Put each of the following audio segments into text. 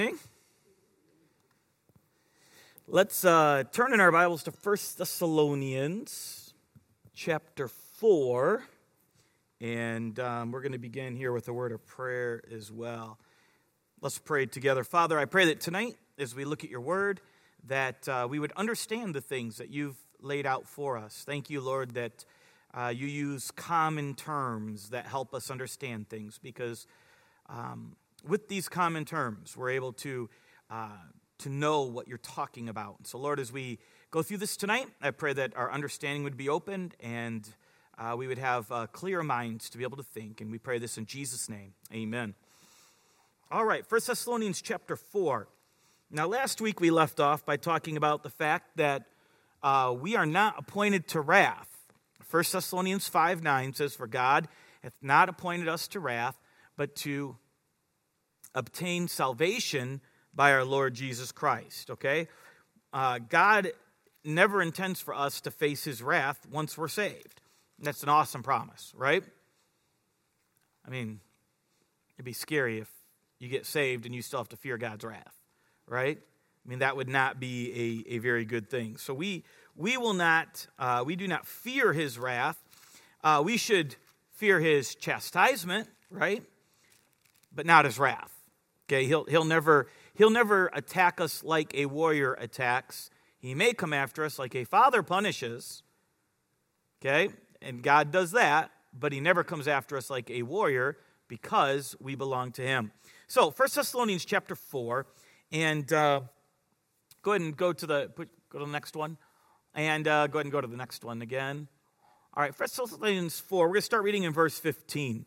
Let's turn in our Bibles to 1 Thessalonians chapter 4, and we're going to begin here with a word of prayer as well. Let's pray together. Father, I pray that tonight, as we look at your word, that we would understand the things that you've laid out for us. Thank you, Lord, that you use common terms that help us understand things, because with these common terms, we're able to know what you're talking about. And so, Lord, as we go through this tonight, I pray that our understanding would be opened and we would have clear minds to be able to think. And we pray this in Jesus' name. Amen. All right, 1 Thessalonians chapter 4. Now, last week we left off by talking about the fact that we are not appointed to wrath. 1 Thessalonians 5:9 says, "For God hath not appointed us to wrath, but to obtain salvation by our Lord Jesus Christ." Okay? God never intends for us to face his wrath once we're saved. That's an awesome promise, right? I mean, it'd be scary if you get saved and you still have to fear God's wrath, right? I mean, that would not be a very good thing. So we do not fear his wrath. We should fear his chastisement, right? But not his wrath. Okay, he'll never attack us like a warrior attacks. He may come after us like a father punishes. Okay, and God does that, but he never comes after us like a warrior because we belong to him. So, 1 Thessalonians chapter 4, and go ahead and go to the next one, and go ahead and go to the next one again. All right, 1 Thessalonians 4, we're going to start reading in verse 15.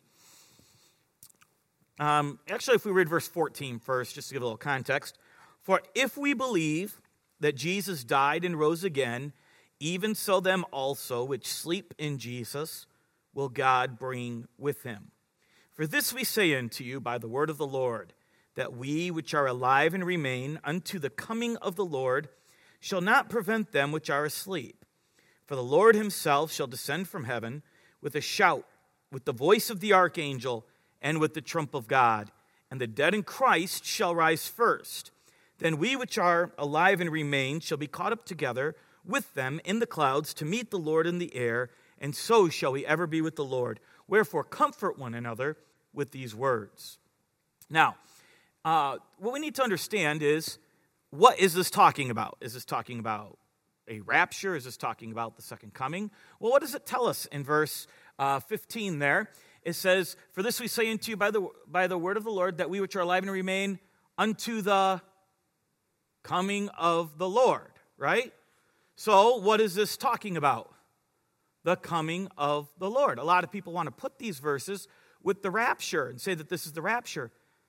Actually, if we read verse 14 first, just to give a little context. "For if we believe that Jesus died and rose again, even so them also which sleep in Jesus will God bring with him. For this we say unto you by the word of the Lord, that we which are alive and remain unto the coming of the Lord shall not prevent them which are asleep. For the Lord himself shall descend from heaven with a shout, with the voice of the archangel, and with the trump of God, and the dead in Christ shall rise first. Then we which are alive and remain shall be caught up together with them in the clouds to meet the Lord in the air, and so shall we ever be with the Lord. Wherefore comfort one another with these words." Now, what we need to understand is, what is this talking about? Is this talking about a rapture? Is this talking about the second coming? Well, what does it tell us in verse 15 there? It says, "For this we say unto you by the word of the Lord, that we which are alive and remain unto the coming of the Lord," right? So what is this talking about? The coming of the Lord. A lot of people want to put these verses with the rapture and say that this is the rapture.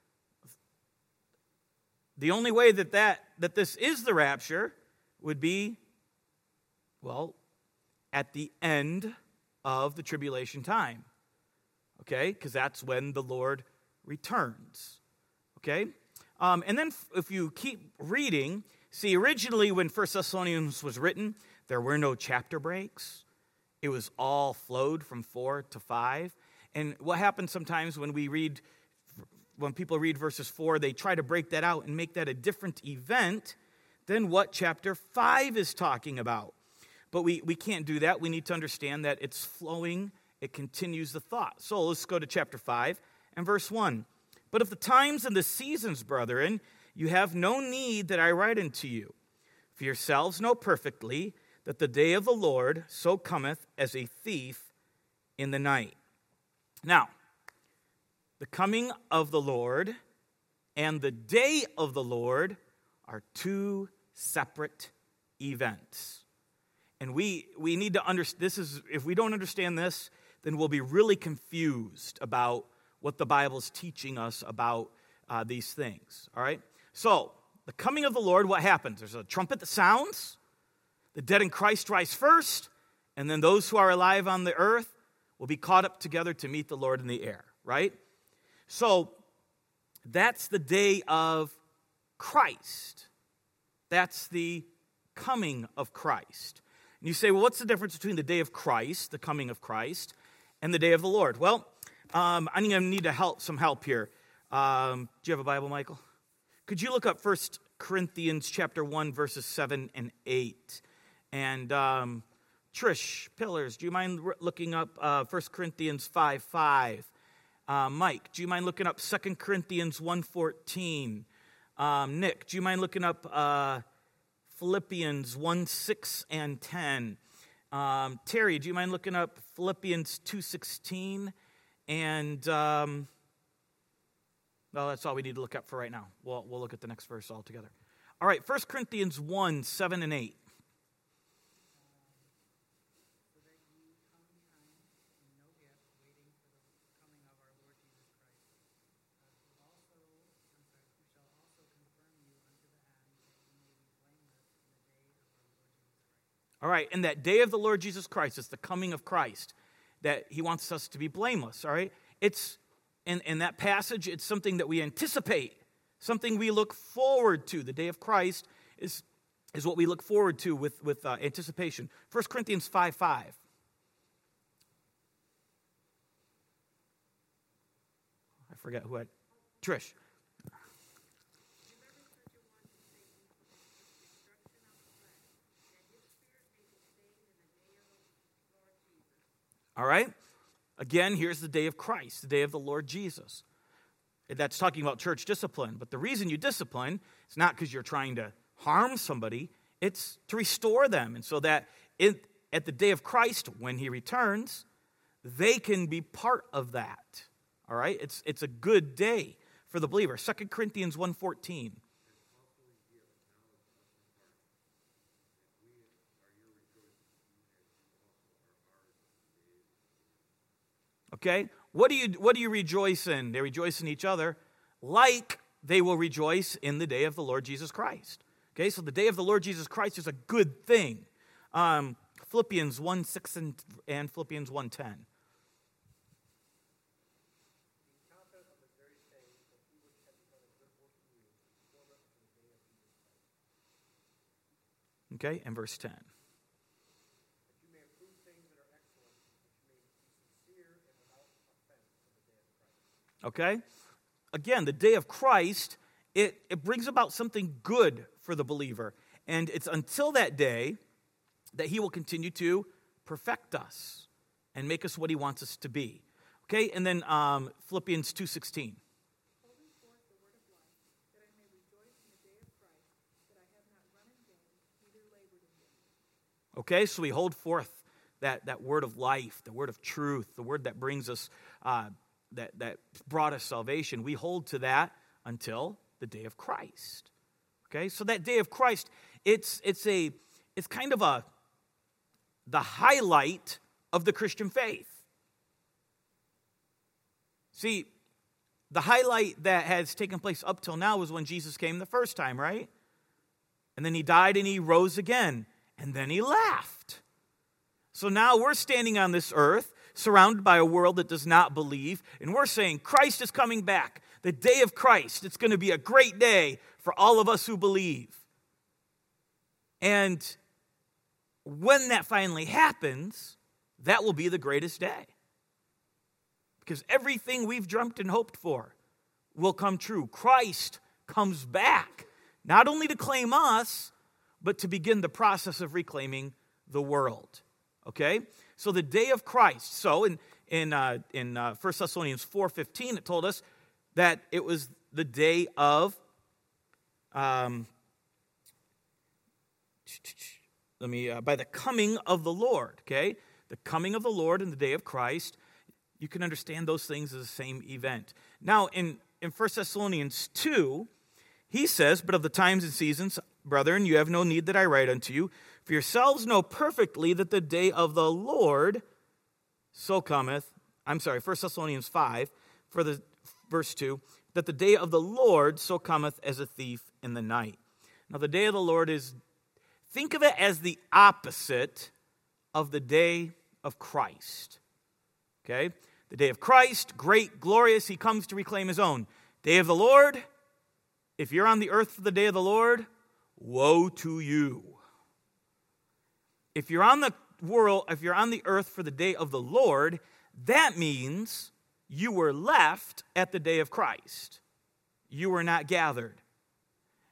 The only way that this is the rapture would be, well, at the end of the tribulation time. Okay, because that's when the Lord returns. Okay, and then if you keep reading, see, originally when 1 Thessalonians was written, there were no chapter breaks. It was all flowed from 4 to 5. And what happens sometimes when people read verses 4, they try to break that out and make that a different event than what chapter 5 is talking about. But we can't do that. We need to understand that it's flowing. It continues the thought. So let's go to chapter 5 and verse 1. "But of the times and the seasons, brethren, you have no need that I write unto you. For yourselves know perfectly that the day of the Lord so cometh as a thief in the night." Now, the coming of the Lord and the day of the Lord are two separate events. And we need to understand this. If we don't understand this, then we'll be really confused about what the Bible's teaching us about these things. All right? So, the coming of the Lord, what happens? There's a trumpet that sounds, the dead in Christ rise first, and then those who are alive on the earth will be caught up together to meet the Lord in the air, right? So, that's the day of Christ. That's the coming of Christ. And you say, well, what's the difference between the day of Christ, the coming of Christ, and the day of the Lord? Well, I'm going to need some help here. Do you have a Bible, Michael? Could you look up 1 Corinthians chapter 1, verses 7 and 8? And Trish Pillars, do you mind looking up 1 Corinthians 5:5? Mike, do you mind looking up 2 Corinthians 1:14? Nick, do you mind looking up Philippians 1:6 and 10? Terry, do you mind looking up Philippians 2:16? And, well, that's all we need to look up for right now. We'll look at the next verse all together. All right, 1 Corinthians 1, 7 and 8. All right, and that day of the Lord Jesus Christ, it's the coming of Christ, that he wants us to be blameless, all right? It's, in that passage, it's something that we anticipate, something we look forward to. The day of Christ is what we look forward to with anticipation. 1 Corinthians 5:5. I forget who had, Trish. All right? Again, here's the day of Christ, the day of the Lord Jesus. That's talking about church discipline. But the reason you discipline is not because you're trying to harm somebody. It's to restore them. And so that at the day of Christ, when he returns, they can be part of that. All right? It's a good day for the believer. 2 Corinthians 1:14. Okay? What do you rejoice in? They rejoice in each other like they will rejoice in the day of the Lord Jesus Christ. Okay? So the day of the Lord Jesus Christ is a good thing. Philippians 1:6 and Philippians 1:10. Okay? And verse 10. Okay? Again, the day of Christ, it brings about something good for the believer. And it's until that day that he will continue to perfect us and make us what he wants us to be. Okay? And then Philippians 2:16. Okay, so we hold forth that word of life, the word of truth, the word that brings us that brought us salvation. We hold to that until the day of Christ. Okay, so that day of Christ, it's kind of the highlight of the Christian faith. See, the highlight that has taken place up till now was when Jesus came the first time, right? And then he died and he rose again, and then he left. So now we're standing on this earth, surrounded by a world that does not believe, and we're saying Christ is coming back. The day of Christ, it's going to be a great day for all of us who believe. And when that finally happens, that will be the greatest day. Because everything we've dreamt and hoped for will come true. Christ comes back, not only to claim us, but to begin the process of reclaiming the world. Okay? So the day of Christ. So in 1 Thessalonians 4:15, it told us that it was the day of, by the coming of the Lord. Okay? The coming of the Lord and the day of Christ. You can understand those things as the same event. Now, in 1 Thessalonians 2, he says, "But of the times and seasons, brethren, you have no need that I write unto you. For yourselves know perfectly that the day of the Lord so cometh." 1 Thessalonians 5, verse 2, "that the day of the Lord so cometh as a thief in the night." Now, the day of the Lord think of it as the opposite of the day of Christ. Okay? The day of Christ, great, glorious, he comes to reclaim his own. Day of the Lord, if you're on the earth for the day of the Lord, woe to you. If you're on the earth for the day of the Lord, that means you were left at the day of Christ. You were not gathered.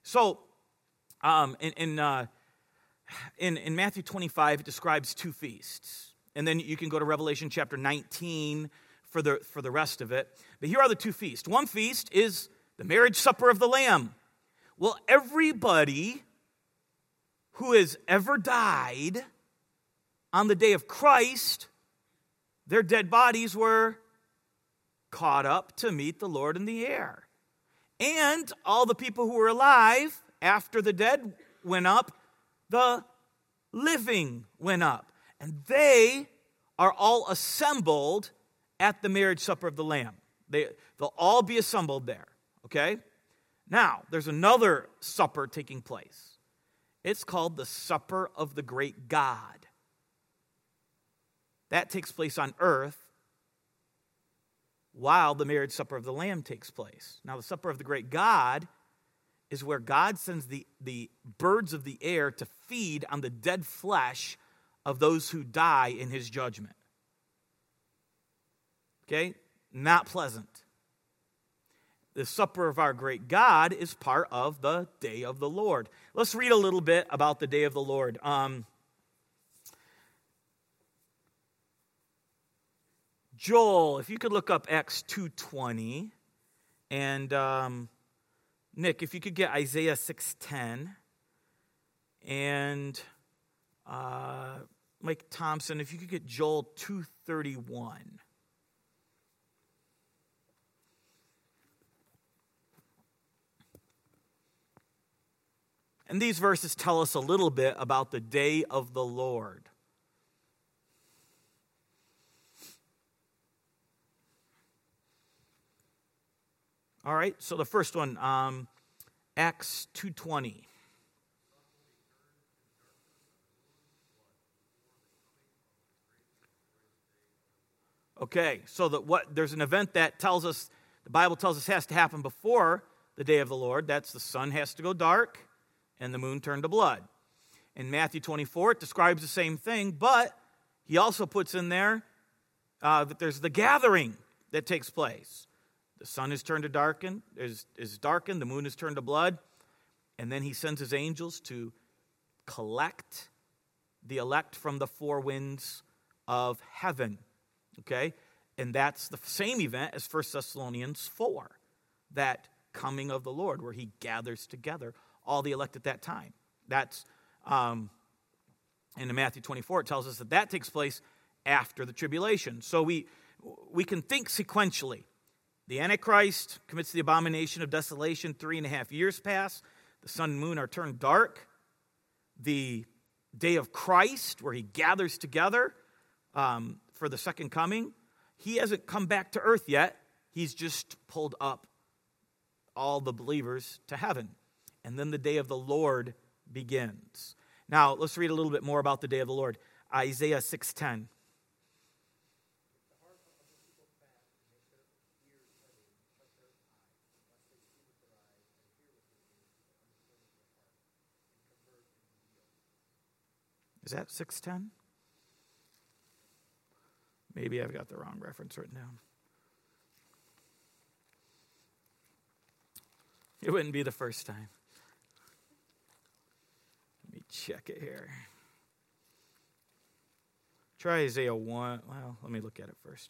So, in Matthew 25, it describes two feasts. And then you can go to Revelation chapter 19 for the rest of it. But here are the two feasts. One feast is the marriage supper of the Lamb. Well, everybody who has ever died on the day of Christ, their dead bodies were caught up to meet the Lord in the air. And all the people who were alive after the dead went up, the living went up. And they are all assembled at the marriage supper of the Lamb. They'll all be assembled there, okay? Now, there's another supper taking place. It's called the Supper of the Great God. That takes place on earth while the marriage supper of the Lamb takes place. Now, the Supper of the Great God is where God sends the birds of the air to feed on the dead flesh of those who die in his judgment. Okay? Not pleasant. The supper of our great God is part of the day of the Lord. Let's read a little bit about the day of the Lord. Joel, if you could look up Acts 2:20, and Nick, if you could get Isaiah 6:10, and Mike Thompson, if you could get Joel 2:31. And these verses tell us a little bit about the day of the Lord. All right, so the first one, Acts 2:20. Okay, so there's an event that tells us, the Bible tells us has to happen before the day of the Lord. That's the sun has to go dark and the moon turn to blood. In Matthew 24, it describes the same thing, but he also puts in there that there's the gathering that takes place. The sun is turned to darkened, is darkened, the moon is turned to blood, and then he sends his angels to collect the elect from the four winds of heaven. Okay? And that's the same event as 1 Thessalonians 4, that coming of the Lord, where he gathers together all the elect at that time. That's, in Matthew 24, it tells us that takes place after the tribulation. So we can think sequentially. The Antichrist commits the abomination of desolation, 3.5 years pass. The sun and moon are turned dark. The day of Christ, where he gathers together for the second coming, he hasn't come back to earth yet. He's just pulled up all the believers to heaven. And then the day of the Lord begins. Now, let's read a little bit more about the day of the Lord. Isaiah 6:10. Is that 6:10? Maybe I've got the wrong reference written down. It wouldn't be the first time. Let me check it here. Try Isaiah 1. Well, let me look at it first.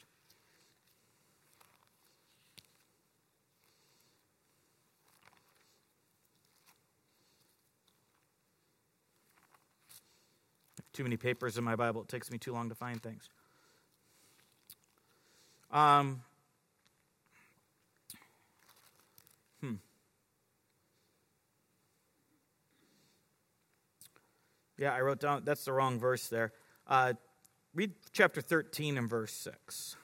Too many papers in my Bible. It takes me too long to find things. Yeah, I wrote down, that's the wrong verse there. Read chapter 13 and verse 6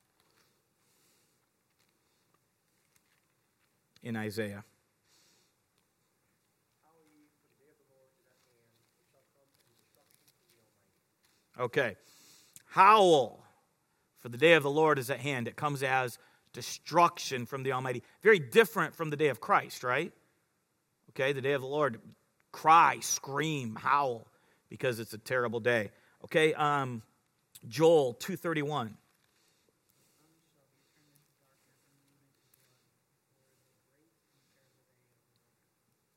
in Isaiah. Okay. Howl, for the day of the Lord is at hand. It comes as destruction from the Almighty. Very different from the day of Christ, right? Okay, the day of the Lord, cry, scream, howl, because it's a terrible day. Okay, Joel 2:31.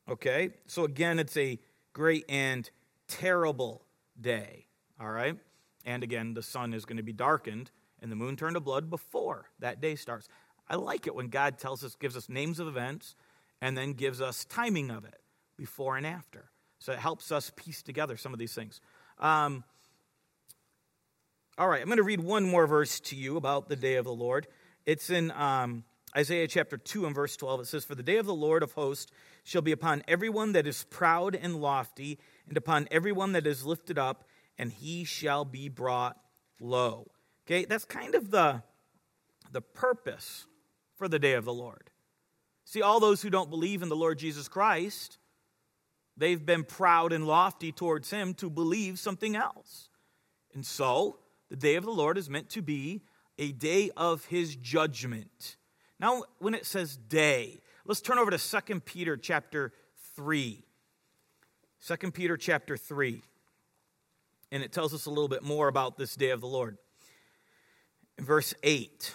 Okay? So again, it's a great and terrible day. All right? And again, the sun is going to be darkened and the moon turned to blood before that day starts. I like it when God tells us, gives us names of events, and then gives us timing of it, before and after. So it helps us piece together some of these things. All right, I'm going to read one more verse to you about the day of the Lord. It's in Isaiah chapter 2 and verse 12. It says, "For the day of the Lord of hosts shall be upon everyone that is proud and lofty, and upon everyone that is lifted up, and he shall be brought low." Okay, that's kind of the purpose for the day of the Lord. See, all those who don't believe in the Lord Jesus Christ, they've been proud and lofty towards him to believe something else. And so, the day of the Lord is meant to be a day of his judgment. Now, when it says day, let's turn over to 2 Peter chapter 3. 2 Peter chapter 3. And it tells us a little bit more about this day of the Lord. In verse 8.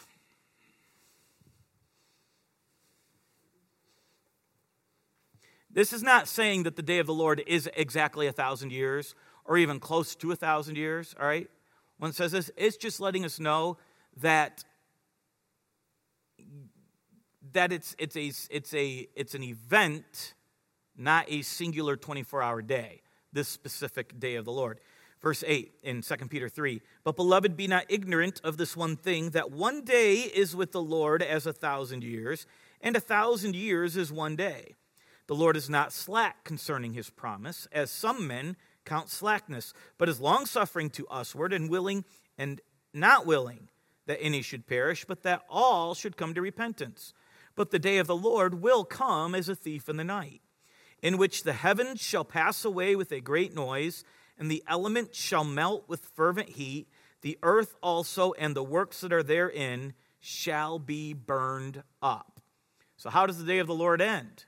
This is not saying that the day of the Lord is exactly 1,000 years or even close to 1,000 years, all right? When it says this, it's just letting us know that it's an event, not a singular 24-hour day, this specific day of the Lord. Verse 8 in 2 Peter 3, "But beloved, be not ignorant of this one thing, that one day is with the Lord as 1,000 years, and 1,000 years is one day. The Lord is not slack concerning his promise, as some men count slackness, but is longsuffering to usward, and willing and not willing that any should perish, but that all should come to repentance. But the day of the Lord will come as a thief in the night, in which the heavens shall pass away with a great noise, and the elements shall melt with fervent heat. The earth also and the works that are therein shall be burned up." So how does the day of the Lord end?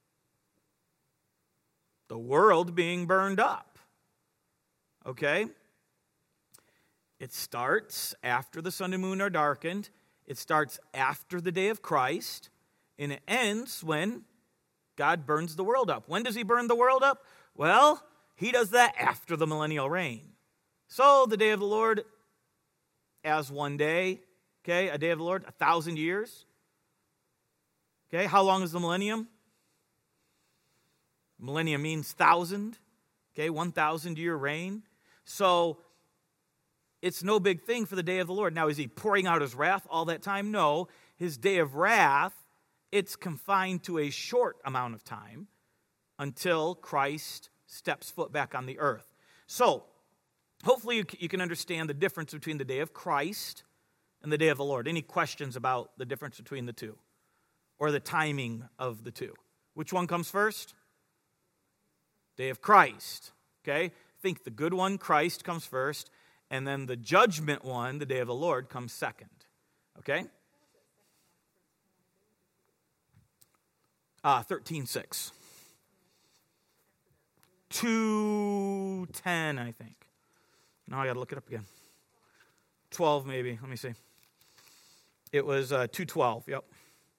The world being burned up. Okay? It starts after the sun and moon are darkened. It starts after the day of Christ. And it ends when God burns the world up. When does he burn the world up? Well, he does that after the millennial reign. So the day of the Lord as one day. Okay, a day of the Lord, 1,000 years. Okay, how long is the millennium? Millennium means 1,000. Okay, 1,000-year reign. So it's no big thing for the day of the Lord. Now, is he pouring out his wrath all that time? No. His day of wrath, it's confined to a short amount of time until Christ steps foot back on the earth. So, hopefully you can understand the difference between the day of Christ and the day of the Lord. Any questions about the difference between the two? Or the timing of the two? Which one comes first? Day of Christ. Okay? Think the good one, Christ, comes first. And then the judgment one, the day of the Lord, comes second. Okay? 13:6. 2:10, I think. Now I got to look it up again. 12 maybe. Let me see. It was 2:12. Yep.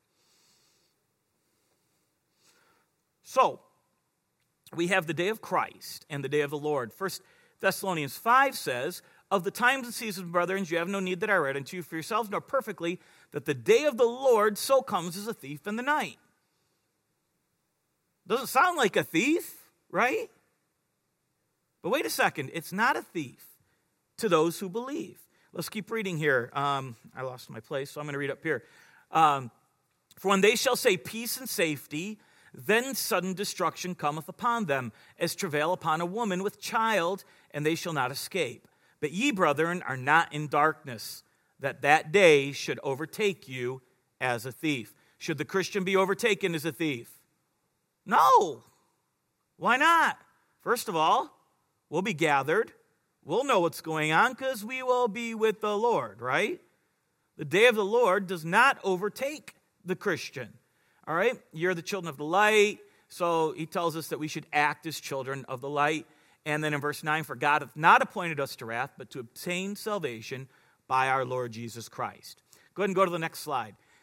So, we have the day of Christ and the day of the Lord. 1 Thessalonians 5 says, "Of the times and seasons, brethren, you have no need that I write unto you, for yourselves know perfectly that the day of the Lord so comes as a thief in the night." Doesn't sound like a thief, right? But wait a second, it's not a thief to those who believe. Let's keep reading here. I lost my place, so I'm going to read up here. "For when they shall say peace and safety, then sudden destruction cometh upon them, as travail upon a woman with child, and they shall not escape. But ye, brethren, are not in darkness, that that day should overtake you as a thief." Should the Christian be overtaken as a thief? No. Why not? First of all, we'll be gathered. We'll know what's going on because we will be with the Lord, right? The day of the Lord does not overtake the Christian. All right? You're the children of the light. So he tells us that we should act as children of the light. And then in verse 9, "For God hath not appointed us to wrath, but to obtain salvation by our Lord Jesus Christ." Go ahead and go to the next slide.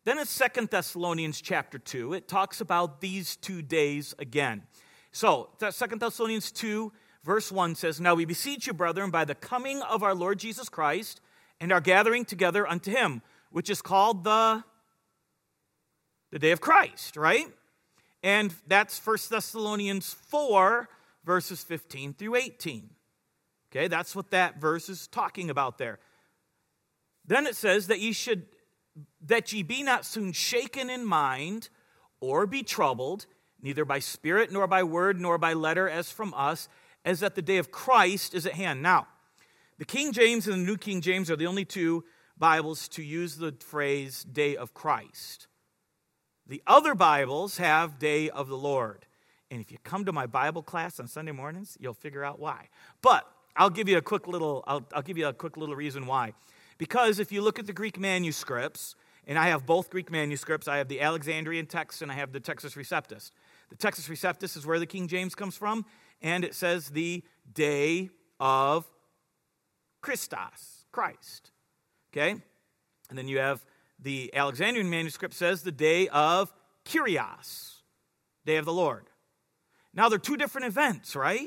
Then in 2 Thessalonians chapter 2, it talks about these 2 days again. So 2 Thessalonians 2, verse 1 says, "Now we beseech you, brethren, by the coming of our Lord Jesus Christ, and our gathering together unto him," which is called the day of Christ, right? And that's 1 Thessalonians 4, verses 15 through 18. Okay, that's what that verse is talking about there. Then it says that ye be not soon shaken in mind, or be troubled, neither by spirit, nor by word, nor by letter, as from us, as that the day of Christ is at hand. Now, the King James and the New King James are the only 2 Bibles to use the phrase day of Christ. The other Bibles have day of the Lord. And if you come to my Bible class on Sunday mornings, you'll figure out why. But I'll give you a quick little reason why. Because if you look at the Greek manuscripts, and I have both Greek manuscripts, I have the Alexandrian text and I have the Textus Receptus. The Textus Receptus is where the King James comes from, and it says the day of Christos, Christ. Okay? And then you have the Alexandrian manuscript says the day of Kyrios, day of the Lord. Now, they're 2 different events, right?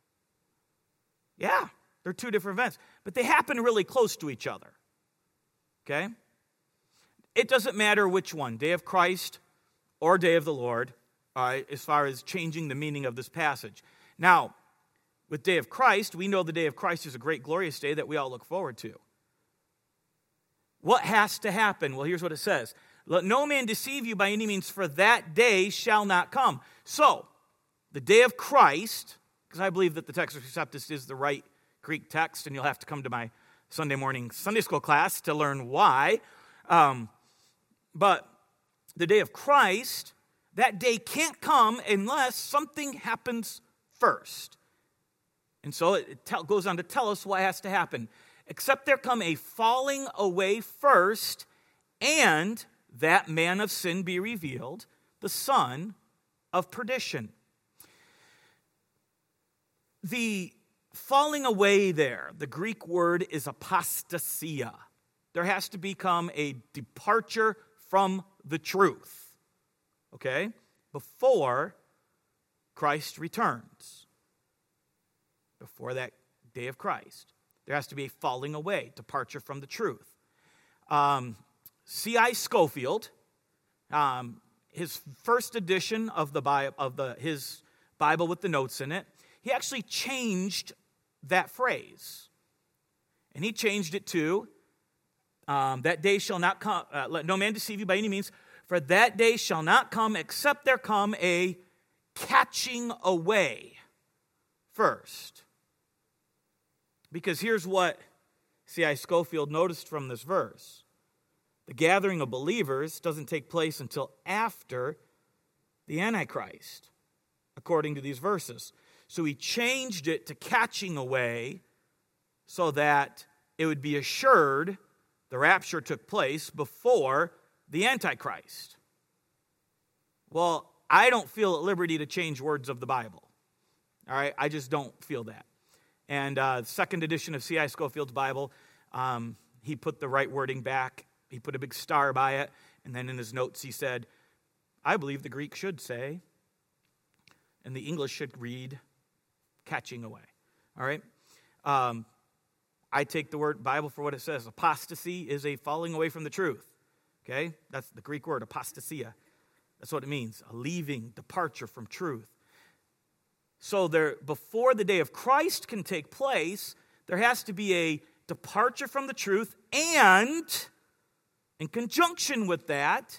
Yeah, they're 2 different events, but they happen really close to each other. Okay? It doesn't matter which one, day of Christ or day of the Lord, as far as changing the meaning of this passage. Now, with day of Christ, we know the day of Christ is a great, glorious day that we all look forward to. What has to happen? Well, here's what it says. "Let no man deceive you by any means, for that day shall not come." So, the day of Christ, because I believe that the Textus Receptus is the right Greek text, and you'll have to come to my Sunday morning Sunday school class to learn why. But the day of Christ, that day can't come unless something happens first. And so it goes on to tell us what has to happen. "Except there come a falling away first, and that man of sin be revealed, the son of perdition." The falling away there, the Greek word is apostasia. There has to become a departure from the truth, okay, before Christ returns, before that day of Christ. There has to be a falling away, departure from the truth. C.I. Scofield, his first edition of his Bible with the notes in it, he actually changed that phrase. And he changed it to, "That day shall not come, let no man deceive you by any means, for that day shall not come except there come a catching away first." Because here's what C.I. Scofield noticed from this verse. The gathering of believers doesn't take place until after the Antichrist, according to these verses. So he changed it to catching away so that it would be assured the rapture took place before the Antichrist. Well, I don't feel at liberty to change words of the Bible. All right, I just don't feel that. And the second edition of C.I. Scofield's Bible, he put the right wording back. He put a big star by it. And then in his notes he said, "I believe the Greek should say, and the English should read, catching away." All right? I take the word Bible for what it says. Apostasy is a falling away from the truth. Okay? That's the Greek word, apostasia. That's what it means, a leaving, departure from truth. So before the day of Christ can take place, there has to be a departure from the truth, and in conjunction with that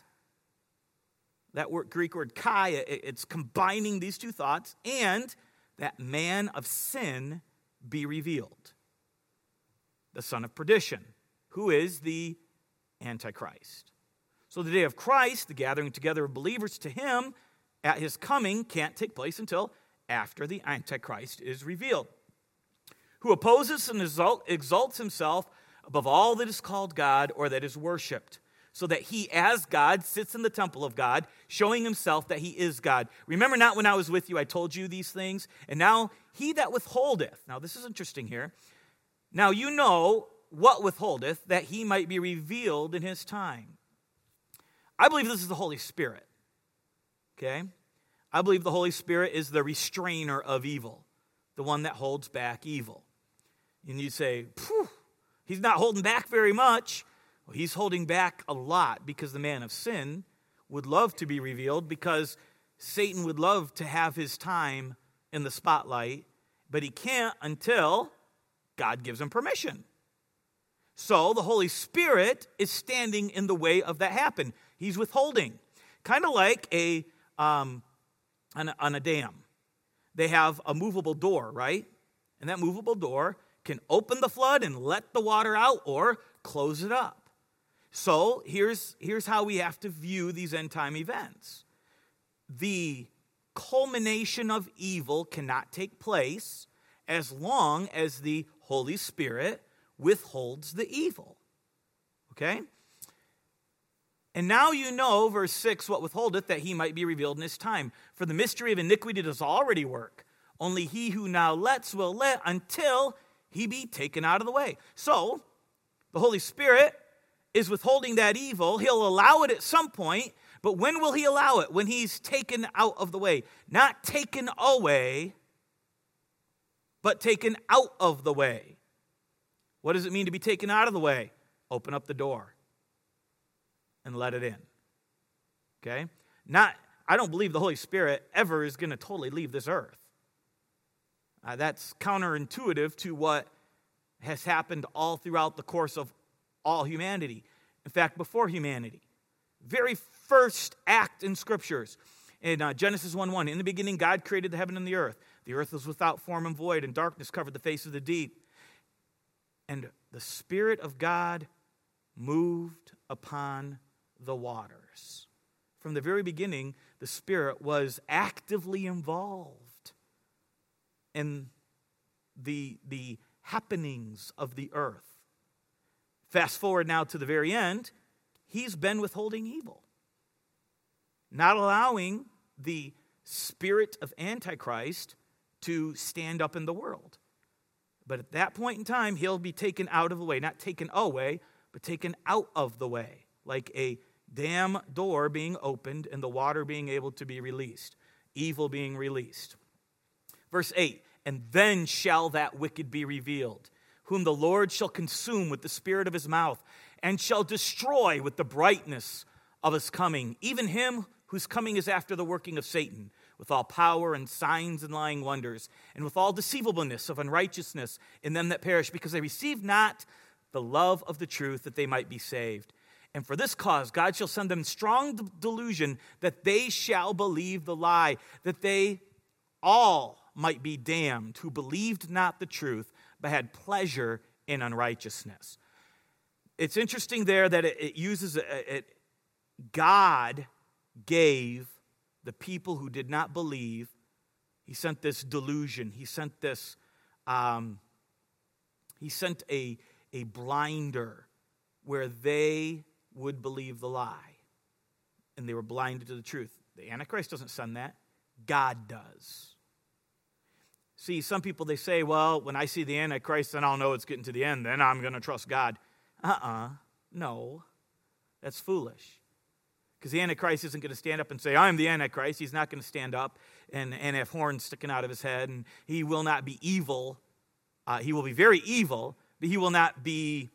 Greek word kai, it's combining these 2 thoughts, and that man of sin be revealed, the son of perdition, who is the Antichrist. So the day of Christ, the gathering together of believers to him at his coming, can't take place until after the Antichrist is revealed, who opposes and exalts himself above all that is called God or that is worshipped, so that he as God sits in the temple of God, showing himself that he is God. Remember not when I was with you, I told you these things, and now he that withholdeth. Now this is interesting here. Now you know what withholdeth, that he might be revealed in his time. I believe this is the Holy Spirit. Okay? I believe the Holy Spirit is the restrainer of evil, the one that holds back evil. And you say, he's not holding back very much. Well, he's holding back a lot because the man of sin would love to be revealed, because Satan would love to have his time in the spotlight, but he can't until God gives him permission. So the Holy Spirit is standing in the way of that happen. He's withholding. Kind of like on a dam. They have a movable door, right? And that movable door can open the flood and let the water out, or close it up. So here's how we have to view these end time events. The culmination of evil cannot take place as long as the Holy Spirit withholds the evil. Okay? And now you know, verse 6, what withholdeth, that he might be revealed in his time. For the mystery of iniquity does already work. Only he who now lets will let until he be taken out of the way. So, the Holy Spirit is withholding that evil. He'll allow it at some point, but when will he allow it? When he's taken out of the way. Not taken away, but taken out of the way. What does it mean to be taken out of the way? Open up the door and let it in. Okay? I don't believe the Holy Spirit ever is going to totally leave this earth. That's counterintuitive to what has happened all throughout the course of all humanity. In fact, before humanity. Very first act in Scriptures. In Genesis 1:1, in the beginning God created the heaven and the earth. The earth was without form and void, and darkness covered the face of the deep. And the Spirit of God moved upon the waters. From the very beginning, the Spirit was actively involved in the happenings of the earth. Fast forward now to the very end, he's been withholding evil. Not allowing the spirit of Antichrist to stand up in the world. But at that point in time, he'll be taken out of the way. Not taken away, but taken out of the way. Like a dam door being opened and the water being able to be released. Evil being released. Verse 8, and then shall that wicked be revealed, whom the Lord shall consume with the spirit of his mouth, and shall destroy with the brightness of his coming, even him whose coming is after the working of Satan, with all power and signs and lying wonders, and with all deceivableness of unrighteousness in them that perish, because they receive not the love of the truth, that they might be saved. And for this cause God shall send them strong delusion, that they shall believe the lie, that they all might be damned, who believed not the truth, but had pleasure in unrighteousness. It's interesting there that it uses God gave the people who did not believe, he sent this delusion. He sent this, he sent a blinder where they would believe the lie. And they were blinded to the truth. The Antichrist doesn't send that. God does. See, some people, they say, well, when I see the Antichrist, then I'll know it's getting to the end. Then I'm going to trust God. No. That's foolish. Because the Antichrist isn't going to stand up and say, I'm the Antichrist. He's not going to stand up and have horns sticking out of his head. And he will not be evil. He will be very evil, but he will not be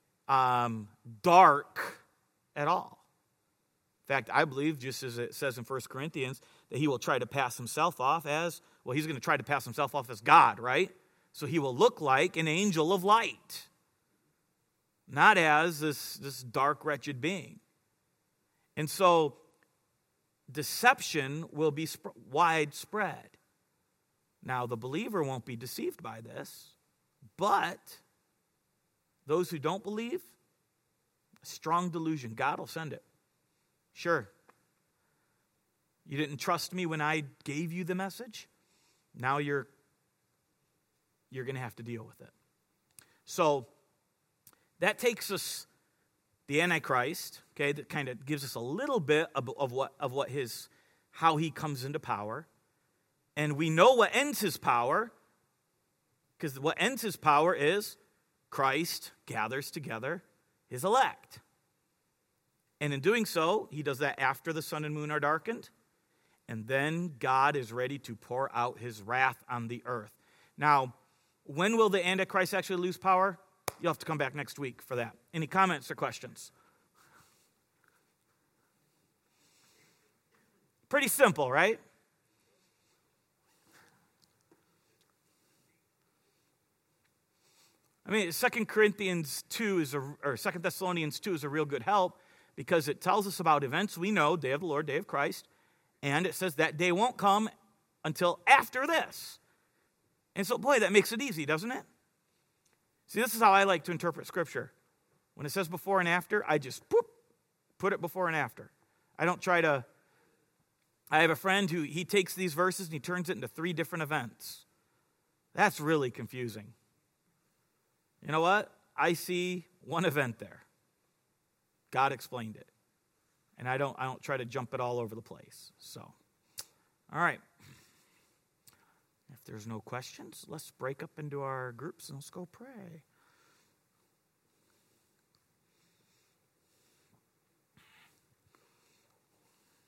dark at all. In fact, I believe, just as it says in 1 Corinthians, that he will try to pass himself off as, well, he's going to try to pass himself off as God, right? So he will look like an angel of light, not as this dark, wretched being. And so deception will be widespread. Now, the believer won't be deceived by this, but those who don't believe, a strong delusion, God will send it. Sure. You didn't trust me when I gave you the message? Now you're going to have to deal with it. So that takes us, the Antichrist, okay, that kind of gives us a little bit of what how he comes into power. And we know what ends his power, because what ends his power is Christ gathers together his elect. And in doing so, he does that after the sun and moon are darkened. And then God is ready to pour out his wrath on the earth. Now, when will the Antichrist actually lose power? You'll have to come back next week for that. Any comments or questions? Pretty simple, right? I mean, 2 Thessalonians 2 is a real good help because it tells us about events we know, day of the Lord, day of Christ, and it says that day won't come until after this. And so, boy, that makes it easy, doesn't it? See, this is how I like to interpret Scripture. When it says before and after, I just put it before and after. I don't try to... I have a friend who he takes these verses and he turns it into 3 different events. That's really confusing. You know what? I see one event there. God explained it. And I don't try to jump it all over the place. So, all right. If there's no questions, let's break up into our groups and let's go pray.